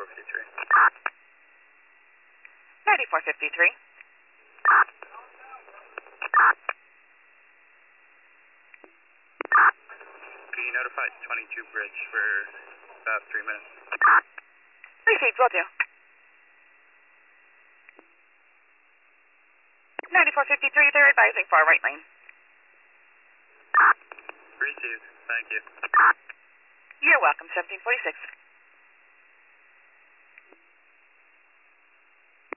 9453. 9453. Be notified 22 bridge for about 3 minutes. Received, will do. 9453, they're advising far right lane. Received. Thank you. You're welcome, 1746.